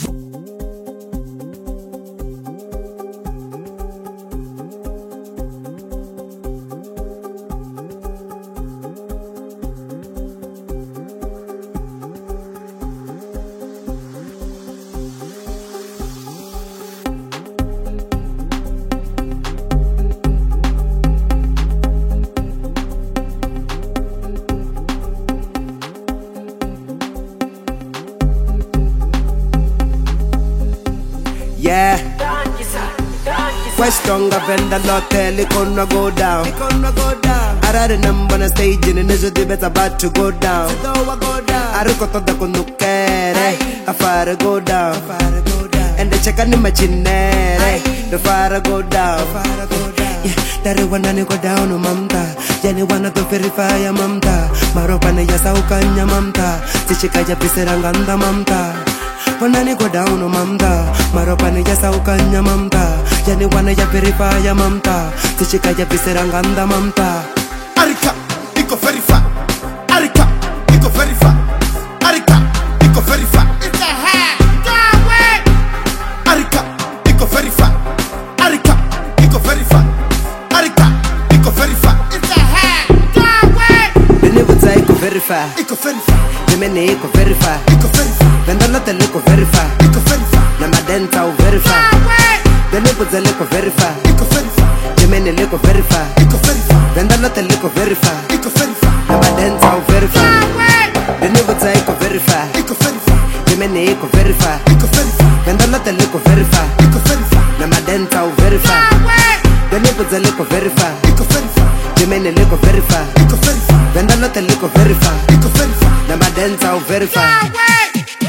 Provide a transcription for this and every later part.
Yeah. Question gavenda lotel gonna go down. I read a number on stage and the debate about to go down. I recorded the conducere, a fire go down. And the check on the machinere, the fire go down. Dari wanani go down mamta, jani wana to verify mamta. Maropane ya saukanya mamta, tichika ya piseranganda mamta. Wanani go down mamta, maropane ya saukanya mamta. Jani wana ya verify mamta, tichika ya piseranganda mamta. Arika, iko verify. Arika, iko verify. Arika, iko verify. It's a hack, go away. Arika, iko verify. Arika, iko verify. Arika, iko verify. It's a hack, go away. Bene buza iko verify. Iko verify. Jemene iko verify. Iko verify. Vendala tele iko verify. Iko verify. Na madenta u verify. Go away. Bene buza liko verify. Iko verify. Jemene liko verify. Iko verify. Vendala tele iko verify. Iko verify. Na madenta u verify. Go away. Bene buza iko verify. Iko verify. Jemene iko verify. Iko verify. Vendala tele iko verify. Iko verify. Na madenta u verify. Go away. Bene buza liko verify. Iko verify. Jemene liko verify. Iko verify. Vendala tele iko verify. Iko verify. Na madenta u Go verify. away.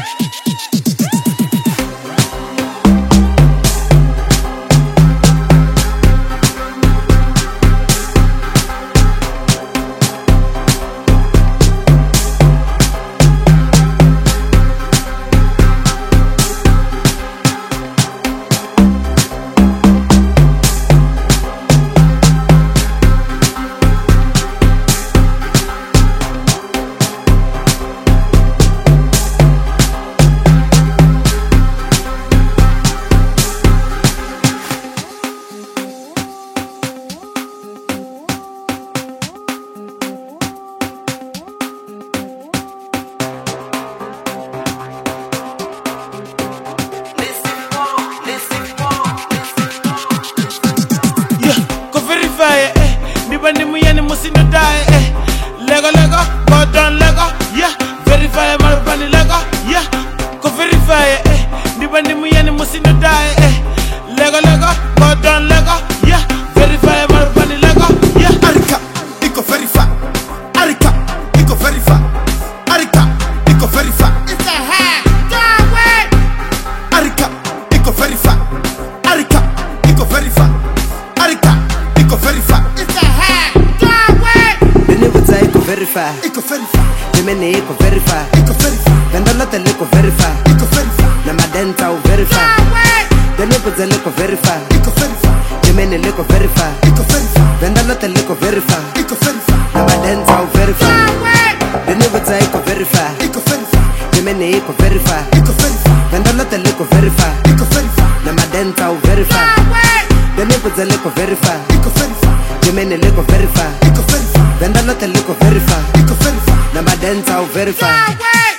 Nibani muyani musindo die, Lego Lego, go down Lego, yeah. Verify marubani Lego, yeah. Go verify, Nibani muyani musindo die, Lego Lego, go down Lego, yeah. Verify marubani Lego, yeah. Arika, iko verify. Arika, iko verify. Arika, iko verify. It's a hack, go away. Arika, iko verify. Arika, iko verify. Arika, iko verify. It's a hack, go away. Bene buza iko verify. Iko verify. Jemene iko verify. Iko verify. Vendala tele iko verify. Iko verify. Na madenta u Go verify. away. Bene buza liko verify. Iko verify. Jemene liko verify. Iko verify. Vendala tele iko verify. Iko verify. Na madenta u Go verify. away. Bene buza iko verify. Iko verify. Jemene iko verify. Iko verify. Vendala tele iko verify. Iko verify. Na madenta u Go verify. away. Bene buza liko verify. Iko verify. Jemene liko verify. Iko verify. Vendala tele iko verify. Iko verify. Na madenta u Go verify. away.